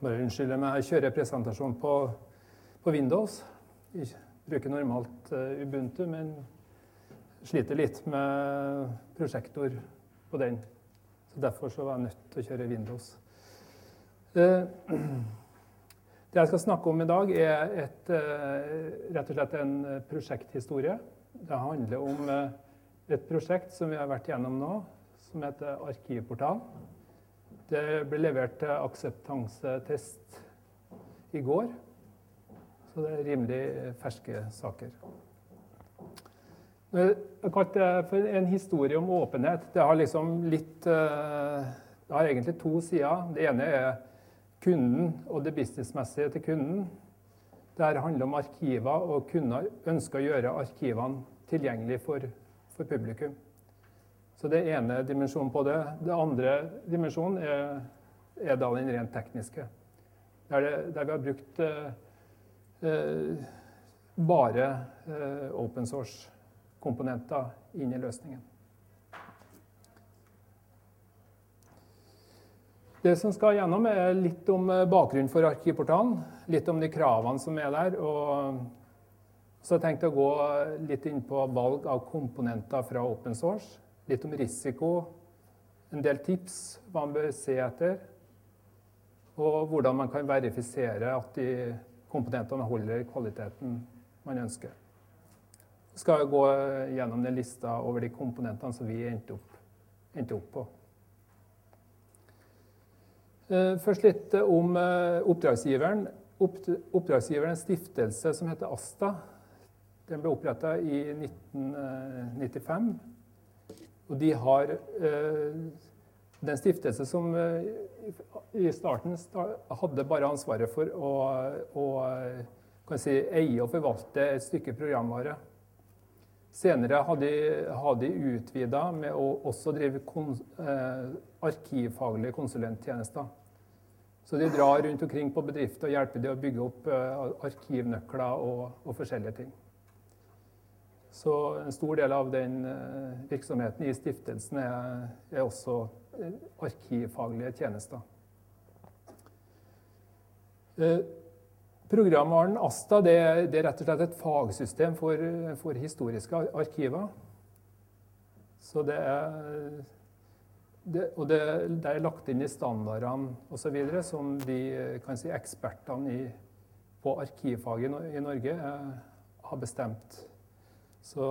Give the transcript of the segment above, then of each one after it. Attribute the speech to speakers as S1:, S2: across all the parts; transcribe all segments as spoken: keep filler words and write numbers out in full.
S1: Bare unnskylde meg, jeg kjører presentasjon på, på Windows. Jeg bruker normalt uh, Ubuntu, men sliter litt med prosjektor på den. Så derfor så var jeg nødt til å kjøre Windows. Uh, det jeg skal snakke om i dag er et, uh, rett og slett en prosjekthistorie. Det handler om uh, et prosjekt som vi har vært gjennom nå, som heter Arkivportal. Det ble levert til akseptansetest i går, så det er rimelig ferske saker. Jeg har kalt det for en historie om åpenhet. Det har liksom litt, det har egentlig to sider. Det ene er kunden og det businessmessige til kunden. Det handler om arkiver, og kunder ønsker å gjøre arkivene tilgjengelig for, for publikum. Så det er ene dimensjonen på det. Det andre dimensjonen er, er da den rent tekniske. Der, det, der vi har brukt eh, bare eh, open source-komponenter inn i løsningen. Det som skal gjennom er litt om bakgrunnen for Arkivportalen, litt om de kravene som er der, og så har jeg tenkt å gå litt inn på valg av komponenter fra open source, litt om risiko, en del tips, hva man bør se etter, og hvordan man kan verifisere at de komponentene holder kvaliteten man ønsker. Så skal jeg gå gjennom den lista over de komponentene som vi endte opp, endte opp på. Først litt om oppdragsgiveren. Oppdragsgiveren er en stiftelse som heter Asta. Den ble opprettet i nitten nittifem. Og de har eh, den stiftelse som eh, i starten start, hadde bare ansvaret for å, å kan si, eie og forvalte et stykke programvare. Senere har de, har de utvidet med å også drive kon, eh, arkivfaglige konsulenttjenester. Så de drar rundt omkring på bedrifter og hjelper de å bygge opp eh, arkivnøkler og, og forskjellige ting. Så en stor del av den virksomheten i stiftelsen er, er også arkivfaglige tjenester. Programvaren Asta det er, det er rett og slett et fagsystem for, for historiske arkiver. Så det er, det, og det, det er lagt inn i standardene og så videre, som de kan si, ekspertene i, på arkivfaget i Norge er, har bestemt. Så,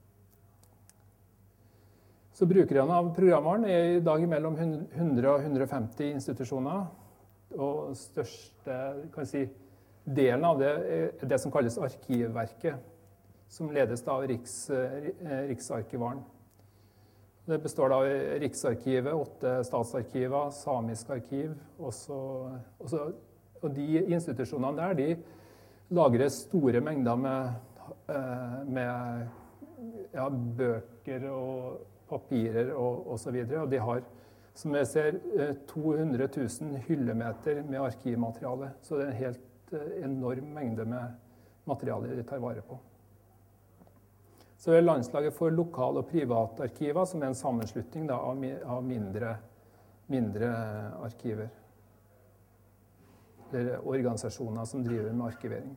S1: så brukerne av programvaren er i dag mellom hundre og hundre og femti institusjoner, og største kan si, delen av det er det som kalles Arkivverket, som ledes av Riks, Riksarkivaren. Det består av Riksarkivet, åtte statsarkiver, samisk arkiv, også, også, og de institusjonene der, de lagrer store mengder med med ja, bøker og papirer og, og så videre. Og de har, som jeg ser, to hundre tusen hyllemeter med arkivmateriale. Så det er en helt enorm mengde med materiale de tar vare på. Så er det Landslaget for lokal- og privatarkiver, som er en sammenslutning da, av, av mindre, mindre arkiver. Eller organisasjoner som driver med arkivering.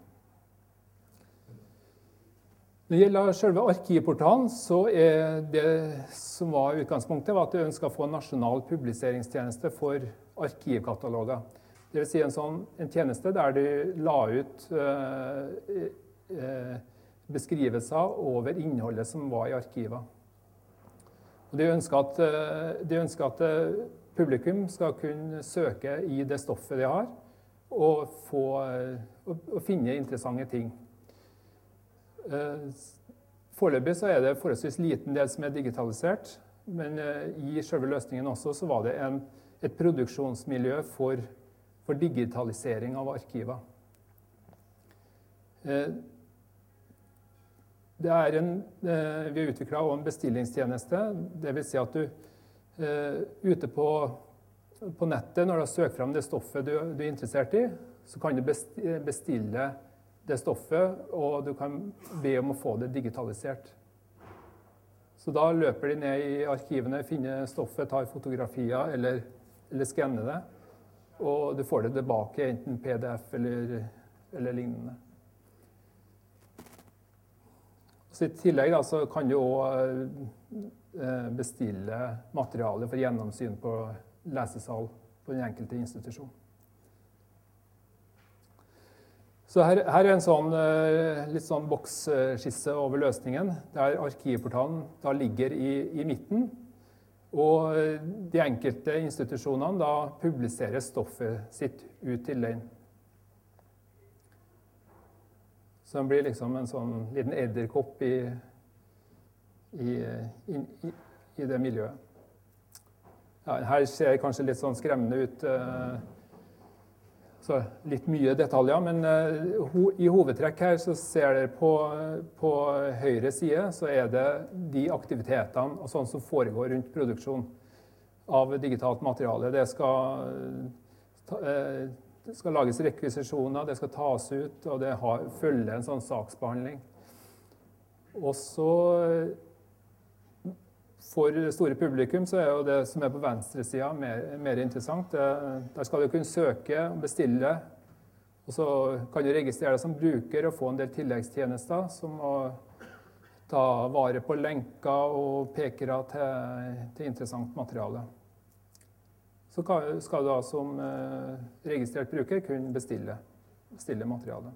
S1: Når det gjelder selve arkivportalen, så er det som var utgangspunktet, var at de ønsket å få en nasjonal publiseringstjeneste for arkivkataloger. Det vil si en, sånn, en tjeneste der de la ut eh, eh, beskrivelser over innholdet som var i arkivet. Og de ønsker at, de ønsker at publikum skal kunne søke i det stoffet de har, og, få, og, og finne interessante ting. Foreløpig så er det forholdsvis liten del som er digitalisert, men i selve løsningen også så var det en, et produksjonsmiljø for, for digitalisering av arkiver. Det er en, vi har utviklet en bestillingstjeneste, det vil si at du ute på, på nettet, når du har søkt frem det stoffet du, du er interessert i, så kan du bestille det stoffet, og du kan be om å få det digitalisert. Så da løper de ned i arkivene, finner stoffet, tar fotografier eller, eller skanner det. og du får det tilbake, enten P D F eller, eller lignende. Så i tillegg da, så kan du også bestille materiale for gjennomsyn på lesesal på den enkelte institusjon. Så her, her er en sånn, litt sånn boksskisse over løsningen, der arkivportalen da ligger i, i midten, og de enkelte institusjonene da publiserer stoffet sitt ut til den. Så den blir liksom en sånn liten edderkopp i, i, i, i det miljøet. Ja, her ser det kanskje litt sånn skremmende ut, så litt mye detaljer, men i hovedtrekk her så ser dere på, på høyre side, så er det de aktivitetene og sånn som foregår rundt produksjon av digitalt materiale. Det skal, det skal lages rekvisisjoner, det skal tas ut, og det har, følger en sånn saksbehandling. Og så for det store publikum så er jo det som er på venstre siden mer, mer interessant. Det, der skal du kunne søke og bestille, og så kan du registrere deg som bruker og få en del tilleggstjenester, som å ta vare på lenker og pekere til, til interessant materiale. Så kan, skal du da som eh, registrert bruker kunne bestille, bestille materiale.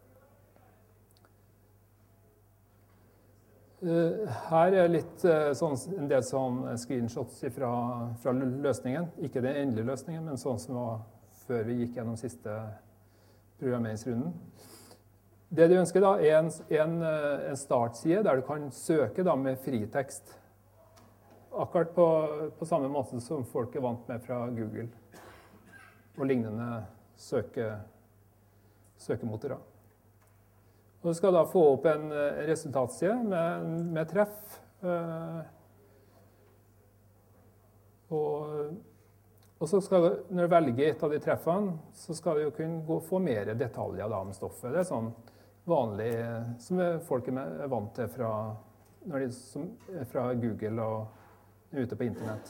S1: Her er litt, sånn, en del sånn screenshots fra, fra løsningen. Ikke den endelige løsningen, men sånn som var før vi gikk gjennom siste programmeringsrunden. Det du ønsker da er en, en, en startside der du kan søke da med fritekst. Akkurat på, på samme måte som folk er vant med fra Google og lignende søke, søkemotorer. Og du skal da få opp en resultatside med, med treff. Og, og så skal du, når du velger et av de treffene, så skal du jo kunne gå, få mer detaljer da om stoffet. Det er sånn vanlig, som folk er vant til fra, når de, som, fra Google og ute på internett.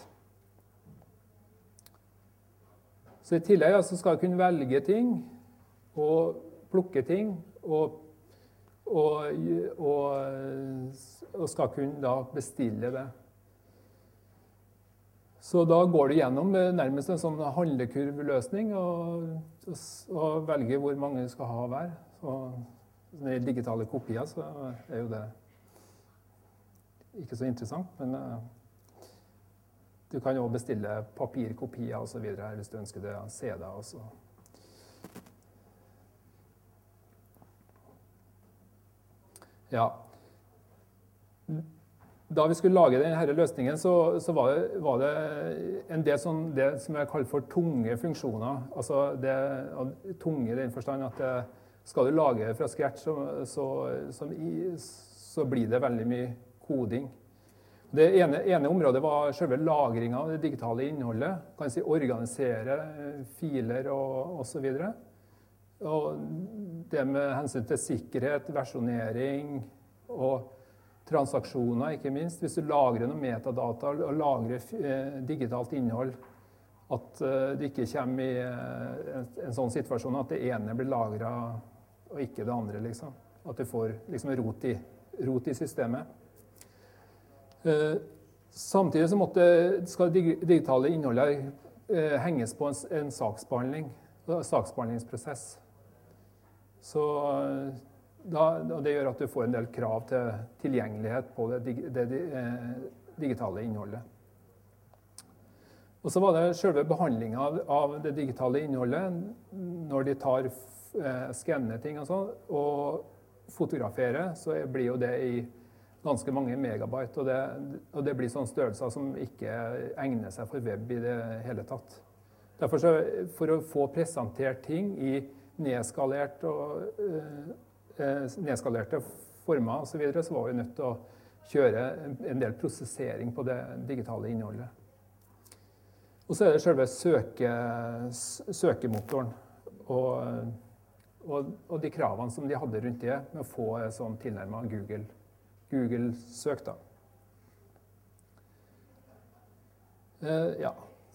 S1: Så i tillegg så skal du kunne velge ting, og plukke ting, og Og, og, og skal kunne da bestille det. Så da går du gjennom nærmest en sånn handlekurveløsning og, og, og velger hvor mange du skal ha hver. Så når det er digitale kopier, så er jo det ikke så interessant, men uh, du kan jo bestille papirkopier og så videre hvis du ønsker det, C D også. Ja. Da vi skulle lage denne løsningen, så, så var, det, var det en del sånn, det som jeg kaller for tunge funksjoner. Altså det, tunge i den forstand at det, skal du lage fra scratch, så, så, så, så blir det veldig mye koding. Det ene, ene området var selve lagringen av det digitale innholdet. Kan si organisere filer og, og så videre. Og det med hensyn til sikkerhet, versjonering og transaksjoner, ikke minst. Hvis du lagrer noen metadata og lagrer eh, digitalt innhold, at eh, det ikke kommer i eh, en, en sånn situasjon at det ene blir lagret og ikke det andre, liksom. At du får liksom rot i, rot i systemet. Eh, samtidig så måtte, skal det digitale innholdet eh, henges på en, en saksbehandling, saksbehandlingsprosess. Så da, det gjør at du får en del krav til tilgjengelighet på det, det, det eh, digitale innholdet. Og så var det selve behandlingen av, av det digitale innholdet, når de tar eh, skanner ting og sånn, og fotograferer, så blir jo det i ganske mange megabyte, og det, og det blir sånne størrelser som ikke egner seg for web i det hele tatt. Derfor så, for å få presentert ting i nedskalert og eh, nedskalerte former og så videre, så var vi nødt til å kjøre en del prosessering på det digitale innholdet. Og så er det selve søke, søkemotoren og, og, og de kravene som de hadde rundt det med å få sånn tilnærmet Google, Google søk da. Eh, ja.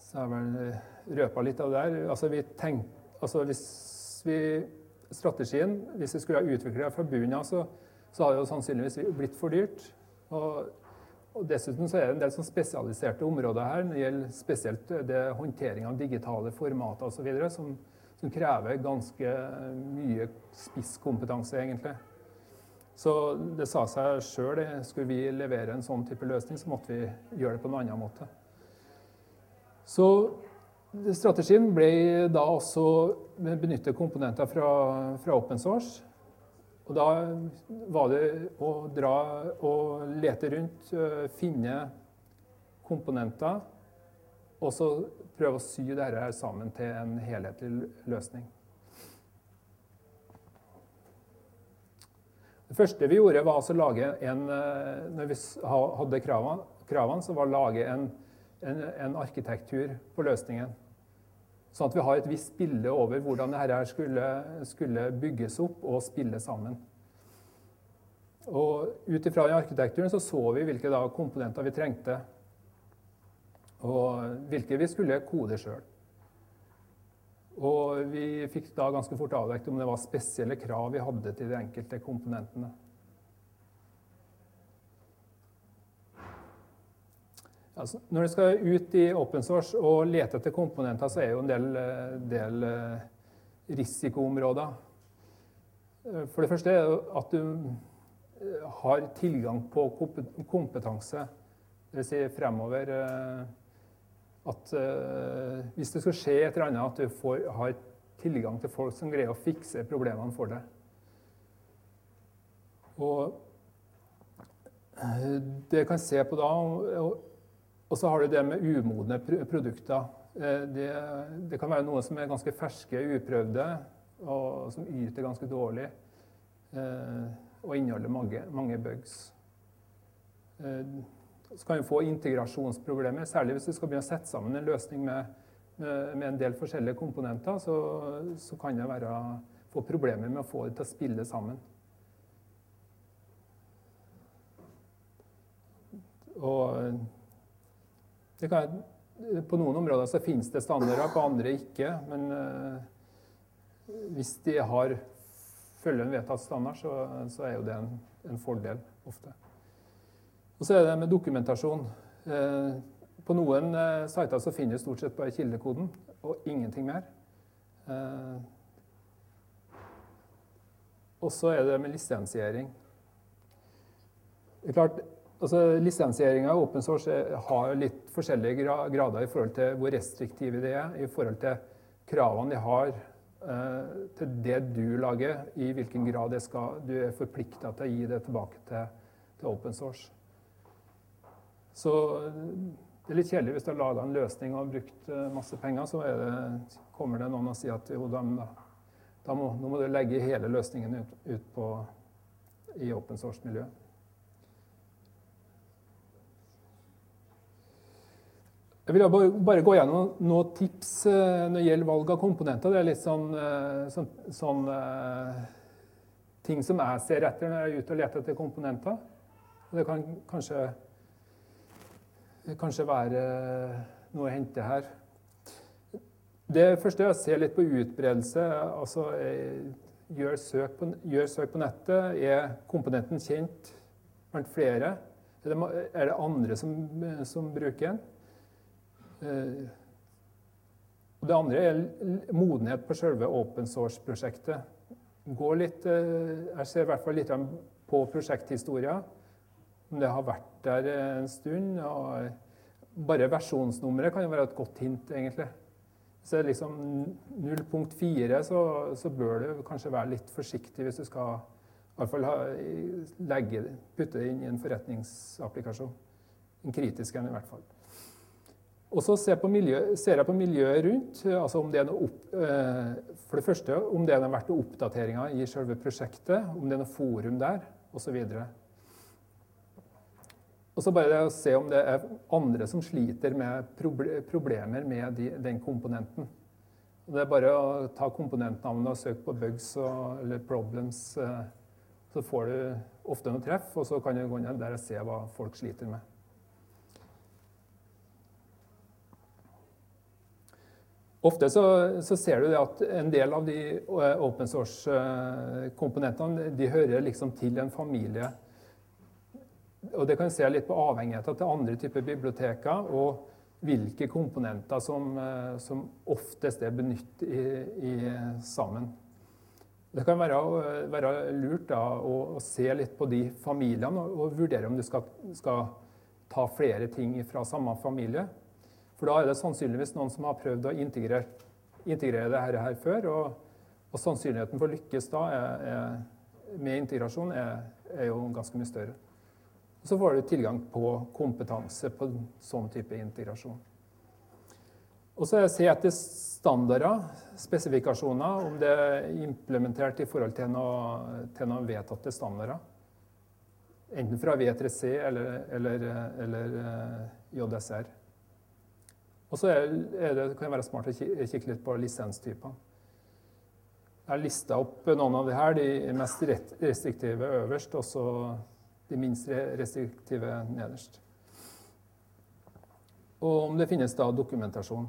S1: så har jeg vel røpet litt av det der. Altså, vi tenk, altså hvis vi, strategien, hvis vi skulle ha utviklet det fra bunnen av, så, så har det jo sannsynligvis blitt for dyrt. Og, og dessuten så er det en del sånn spesialiserte områder her, når det gjelder spesielt det håndtering av digitale formater og så videre, som, som krever ganske mye spisskompetanse egentlig. Så det sa seg selv, skulle vi levere en sånn type løsning, så måtte vi gjøre det på en annen måte. Så strategien ble da også benytte komponenter fra, fra open source. Og da var det å dra og lete rundt, finne komponenter, og så prøve å sy dette sammen til en helhetlig løsning. Det første vi gjorde var å lage en, når vi hadde kravene, kravene så var å lage en, en, en arkitektur på løsningen. Sånn at vi har et visst bilde over hvordan dette skulle, skulle bygges opp og spille sammen. Og ut ifra den arkitekturen så så vi hvilke da komponenter vi trengte, og hvilke vi skulle kode selv. Og vi fikk da ganske fort avdekt om det var spesielle krav vi hadde til de enkelte komponentene. Altså, når du skal ut i open source og lete etter komponenter, så er jo en del, del risikoområder. For det første er det at du har tilgang på kompetanse. Det vil si fremover at uh, hvis det skal skje et eller annet, at du får, har tilgang til folk som greier å fikse problemene for deg. Og uh, det kan se på da, og, og så har du det med umodne produkter. Uh, det, det kan være noe som er ganske ferske, uprøvde, og som yter ganske dårlig, uh, og inneholder mange, mange bugs. Uh, Så kan vi få integrasjonsproblemer, særlig hvis du skal begynne å sette sammen en løsning med, med, med en del forskjellige komponenter, så, så kan det være, få problemer med å få det til å spille sammen. Og det kan, på noen områder så finnes det standarder, på andre ikke, men uh, hvis de har følger en vedtatt standard, så, så er jo det en, en fordel ofte. Og så er det med dokumentasjon. Eh, på noen eh, sider så finner du stort sett bare kildekoden, og ingenting mer. Eh, og så er det med lisensiering. Det er klart, altså lisensieringen av open source har litt forskjellige grader i forhold til hvor restriktive de er, i forhold til kravene de har eh, til det du lager, i hvilken grad det skal, du er forpliktet til å gi det tilbake til, til open source. Så det er litt kjedelig hvis du har laget en løsning og har brukt masse penger, så er det, kommer det noen og sier at jo, da, da må, nå må du legge hele løsningen ut, ut på, i open source-miljøet. Jeg vil bare, bare gå gjennom noen tips når det gjelder valg av komponenter. Det er litt sånn, sånn, sånn ting som jeg ser etter når jeg er ute og leter etter komponenter. Det kan kanskje kanskje være noe å hente her. Det første er å se litt på utbredelse, altså gjør søk på, gjør søk på nettet. Er komponenten kjent blant flere? Er det, er det andre som, som bruker den? Det andre er modenhet på selve open source-prosjektet. Gå litt, jeg ser i hvert fall litt på prosjekthistorien. Det har vært der en stund, og bare versjonsnummeret kan jo være et godt hint, egentlig. Så er det liksom null punkt fire, så, så bør du kanskje være litt forsiktig hvis du skal i hvert fall ha, legge, putte det inn i en forretningsapplikasjon. En kritisk en i hvert fall. Og så ser, på miljø, ser jeg på miljøet rundt, altså om det er noe opp, for det første, om det har vært noen oppdateringer i selve prosjektet, om det er noe forum der, og så videre. Og så bare å se om det er andre som sliter med problemer med de, den komponenten. Og det er bare å ta komponentnavnet og søke på bugs og, eller problems, så får du ofte noen treff, og så kan du gå inn der og se hva folk sliter med. Ofte så, så ser du det at en del av de open source-komponentene de hører liksom til en familie. Og det kan se litt på avhengigheter til andre typer biblioteker og hvilke komponenter som, som oftest er benyttet i, i sammen. Det kan være, være lurt da, å, å se litt på de familiene og, og vurdere om du skal, skal ta flere ting fra samme familie. For da er det sannsynligvis noen som har prøvd å integrere, integrere dette her før, og, og sannsynligheten for å lykkes da er, er, med integrasjon er, er jo ganske mye større. Og så får du tilgang på kompetanse på sånn type integrasjon. Og så er det se etter standarder, spesifikasjoner, om det er implementert i forhold til noen, til noen vedtatte standarder. Enten fra V tre C eller, eller, eller J S R. Og så er det, kan det være smart å kikke litt på lisenstyper. Jeg har listet opp noen av de her, de mest restriktive øverst, og så de minst restriktive nederst. Og om det finnes da dokumentasjon.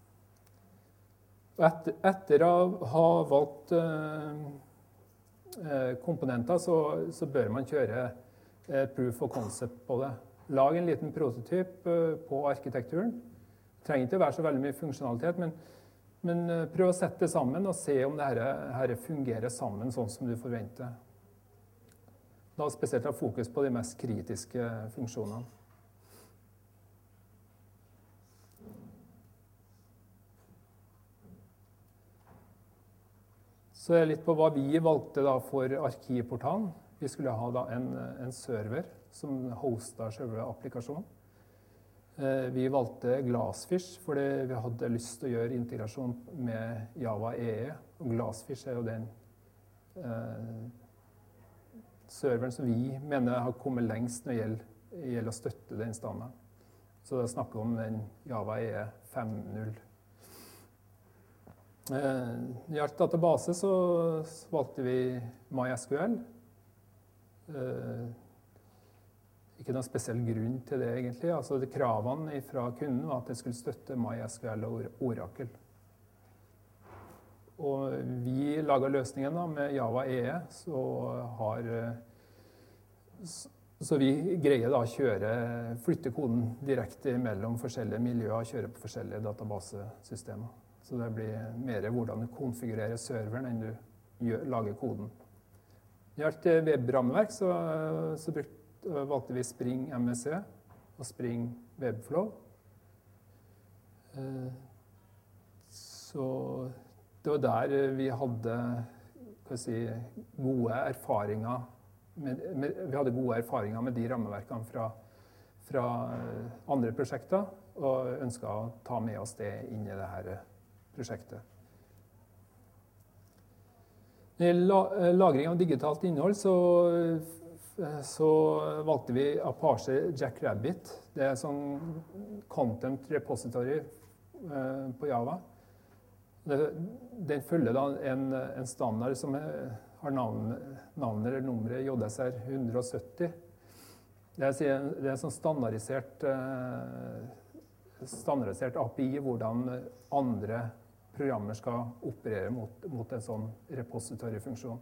S1: Og etter, etter å ha valgt eh, komponenter, så, så bør man kjøre eh, proof of concept på det. Lag en liten prototyp eh, på arkitekturen. Det trenger ikke å være så veldig mye funksjonalitet, men, men prøv å sette det sammen og se om dette, dette fungerer sammen sånn som du forventer. Da spesielt ha fokus på de mest kritiske funksjonene. Så er det litt på hva vi valgte da for arkivportalen. Vi skulle ha da en, en server som hostet selve applikasjonen. Vi valgte Glassfish fordi vi hadde lyst til å gjøre integrasjon med Java E E. Og Glassfish er jo den eh, serveren som vi mener har kommet lengst når det gjelder, gjelder å støtte den standarden. Så det er snakk om den Java E E fem punkt null. Eh, I alt database så valgte vi MySQL. Eh, Ikke noen spesiell grunn til det, egentlig. Altså, det kravene fra kunden var at det skulle støtte MySQL og Oracle. Og vi laget løsningen da, med Java E E, så, har, så vi greier da å kjøre, flytte koden direkte mellom forskjellige miljøer og kjøre på forskjellige databasesystemer. Så det blir mer hvordan du konfigurerer serveren enn du gjør, lager koden. I alt webrammeverk så, så brukte valgte vi Spring M V C og Spring Webflow. Så det var der vi hadde, hva si, gode erfaringer med, med, vi hadde gode erfaringer med de rammeverkene fra, fra andre prosjekter, og ønsket å ta med oss det inn i dette prosjektet. I lagring av digitalt innhold så så valgte vi Apache Jackrabbit. Det er sånn content repository eh, på Java. Det, den følger da en, en standard som er, har navn, navnet eller nummeret J S R hundre og sytti. Det er, det er en sånn standardisert, eh, standardisert A P I hvordan andre programmer skal operere mot, mot en sånn repository-funksjon.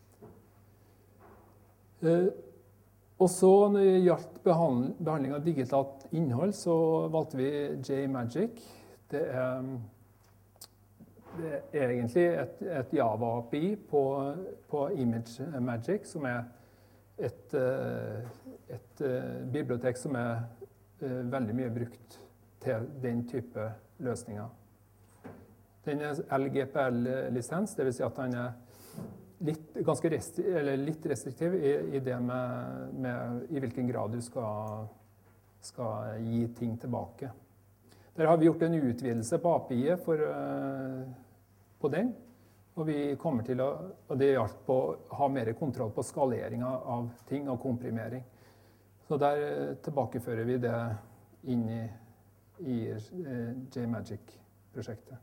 S1: Uh, og så når det gjaldt behandling, behandling av digitalt innhold, så valgte vi JMagick. Det er, det er egentlig et, et Java-A P I på, på ImageMagick, som er et, et, et bibliotek som er uh, veldig mye brukt til den type løsninger. Den er L G P L-lisens, det vil si at den er Litt, ganske restri, eller litt restriktiv i, i det med, med i hvilken grad du skal, skal gi ting tilbake. Der har vi gjort en utvidelse på A P I-et for, uh, på den, og vi kommer til å, og det gjaldt på å ha mer kontroll på skalering av ting og komprimering. Så der uh, tilbakefører vi det inn i, i uh, JMagick-prosjektet.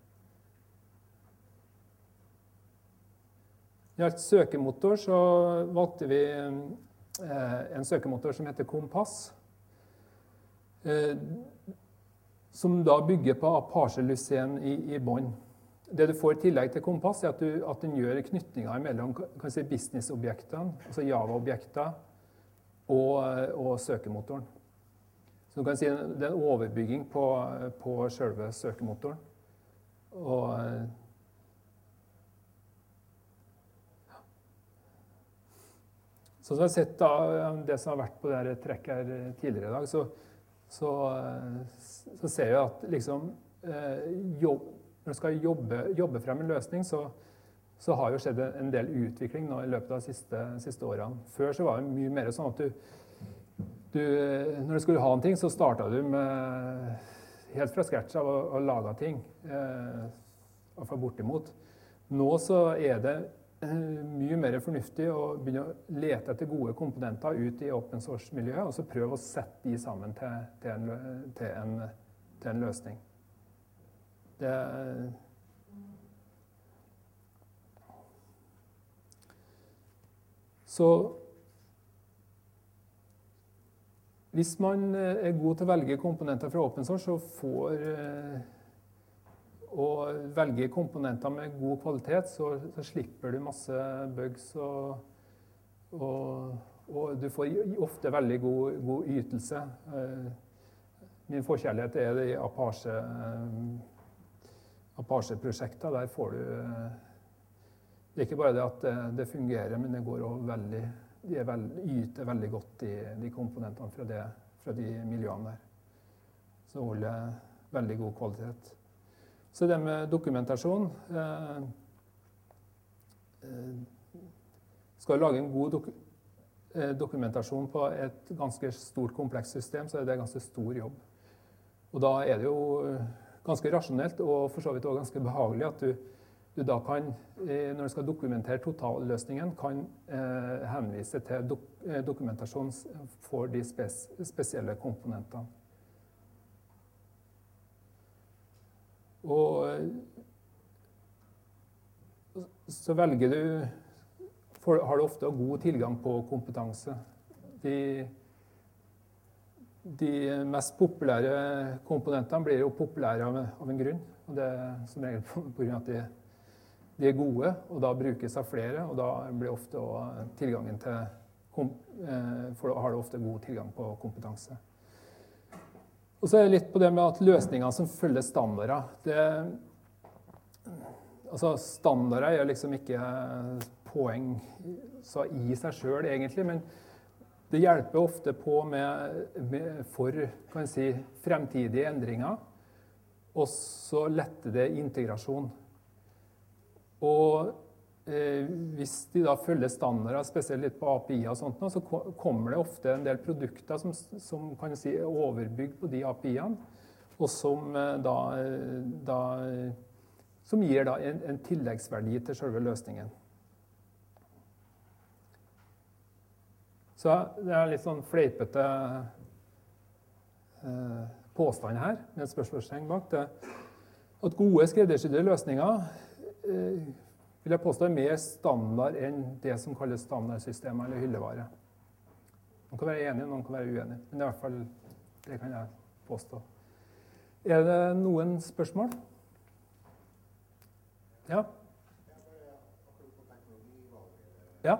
S1: I alt søkemotor så valgte vi eh, en søkemotor som heter Kompass. Eh, som da bygger på Apache-Lucene i, i bånn. Det du får i tillegg til Kompass, er at, du, at den gjør knytninger mellom kan si, business-objektene, altså Java-objekter, og, og søkemotoren. Så du kan si det er en overbygging på, på selve søkemotoren. Og, ja. Så som vi har sett da, det som har vært på det trekket her tidligere i dag, så, så, så ser vi at liksom, jobb, når du skal jobbe, jobbe frem en løsning, så, så har jo skjedd en del utvikling nå i løpet av de siste, siste årene. Før så var det mye mer sånn at du, du når du skulle ha en ting, så startet du med, helt fra scratch av å, å lage ting, eh, i hvert fall bortimot. Nå så er det eh, mye mer fornuftig å begynne å lete etter gode komponenter ut i open source-miljøet, og så prøve å sette de sammen til, til, en, til, en, til en løsning. Det, så hvis man er god til å velge komponenter fra open source, så får å velge komponenter med god kvalitet, så, så slipper du masse bugs, og, og, og du får ofte veldig god, god ytelse. Min forkjærlighet er det i Apache Apache-prosjekter. Der får du det er ikke bare det at det, det fungerer, men det går også veldig de er veld, yter veldig godt de, de komponentene fra, det, fra de miljøene der. Så holder veldig god kvalitet. Så det med dokumentasjon eh, eh, skal du lage en god dok eh, dokumentasjon på et ganske stort komplekst system, så er det ganske stor jobb. Og da er det jo ganske rasjonelt og for så vidt også ganske behagelig at du, du da kan, når du skal dokumentere totalløsningen, kan eh, henvise til dok dokumentasjon for de spes spesielle komponentene. Og så velger du, for, har du ofte god tilgang på kompetanse. De De mest populære komponentene blir jo populære av, av en grunn, og det er som regel på, på grunn av at de, de er gode, og da brukes av flere, og da blir ofte også tilgangen til, kom, eh, for da har du ofte god tilgang på kompetanse. Og så er det litt på det med at løsningene som følger standarder, det, altså standarder er liksom ikke poeng så i seg selv egentlig, men det hjelper ofte på med, med for kan jeg si, fremtidige endringer, og så letter det integrasjon. Og eh, hvis de da følger standarder, spesielt litt på A P I-er og sånt, så kommer det ofte en del produkter som, som kan jeg si, er overbygd på de A P I-ene, og som, da, da, som gir da en, en tilleggsverdi til selve løsningen. Så det er litt sånn fleipete eh, påstand her, med et spørsmålstegn bak det. At gode skreddersydde løsninger eh, vil jeg påstå er mer standard enn det som kalles standardsystemer eller hyllevare. Noen kan være enige, noen kan være uenige, men i hvert fall det kan jeg påstå. Er det noen spørsmål? Ja? Ja?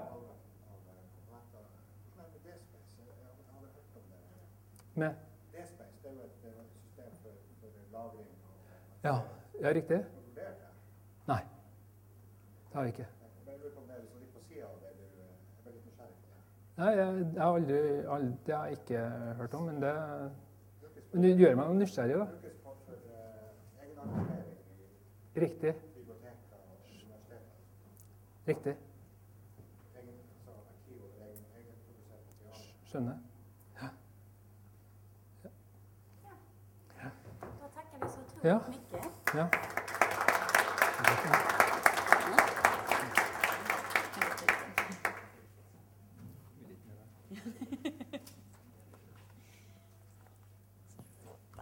S1: Med? D-Space, det er jo et system for, for lagring. Ja, ja, riktig. Har du vurdert det? Nei, det har jeg ikke. Men jeg lurer på om det er liksom litt på siden av det, du er litt nysgjerrig på det. Nei, jeg, jeg har aldri, aldri, det har jeg ikke hørt om, men det, men det gjør meg noe nysgjerrig da. Det brukes for, for uh, egen arkiverering i riktig. Biblioteker og universiteter. Riktig. Egen, altså arkiv og egen, egen produsert materiale. Skjønner.
S2: Då tackar vi så otroligt mycket.
S1: Ja.